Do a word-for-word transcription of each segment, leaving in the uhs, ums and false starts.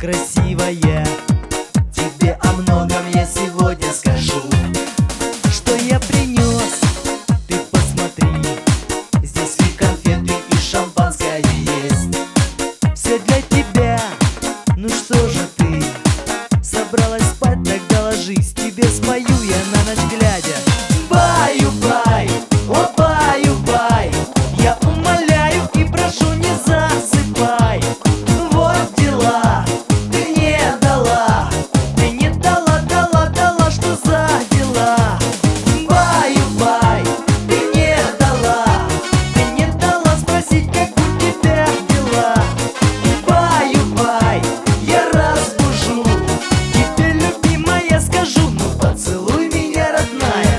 красивая, тебе о многом я сегодня скажу. Что я принес, ты посмотри, здесь и конфеты, и шампанское есть. Все для тебя, ну что же ты собралась спать, тогда ложись, тебе спою я на ночь глядя. Баю-бай, о баю-бай, я умоляю и прошу, не засыпай. Вот дела, ты не дала, ты не дала, дала, дала, что за дела? Баю-бай, ты не дала, ты не дала спросить, как у тебя дела. Баю-бай, я разбужу, тебе, любимая, скажу, ну поцелуй меня, родная.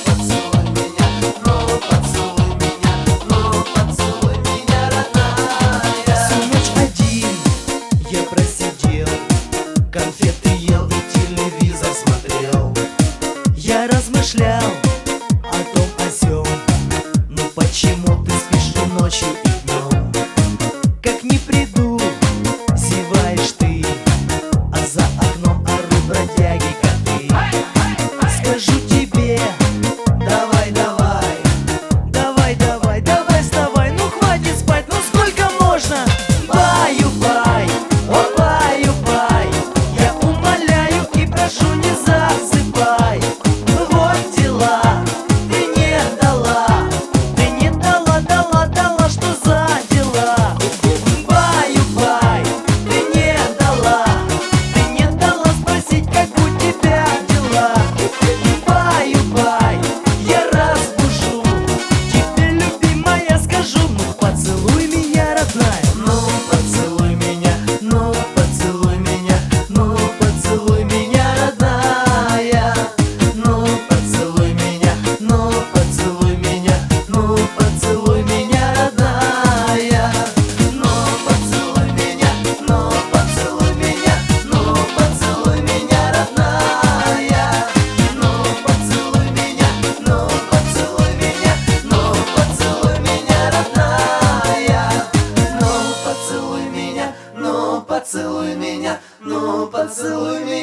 Я просидел, конфеты ел и телевизор смотрел. Я размышлял о том, о сём, ну почему ты спишь и ночью, и днем? Как не приду, зеваешь ты, а за окном орут бродяги коты. Скажу тебе, давай, давай, давай, давай, давай, вставай, ну хватит спать, ну сколько можно? Баю-бай, о баю-бай, я умоляю и прошу, не засыпай. Вот дела, ты не дала, ты не дала, дала, дала, что за дела? Баю-бай, ты не дала, ты не дала спросить, как у тебя дела. Баю-бай, я разбужу, тебе, любимая, скажу, ну поцелуй меня, родная. Ну поцелуй меня, ну поцелуй меня, ну поцелуй меня, родная. Ну поцелуй меня, ну поцелуй меня, ну поцелуй меня, родная. Ну поцелуй меня, ну поцелуй меня, ну поцелуй меня, родная. Ну поцелуй меня, ну поцелуй меня, ну поцелуй меня, родная. Ну поцелуй меня, ну поцелуй меня, ну поцелуй меня.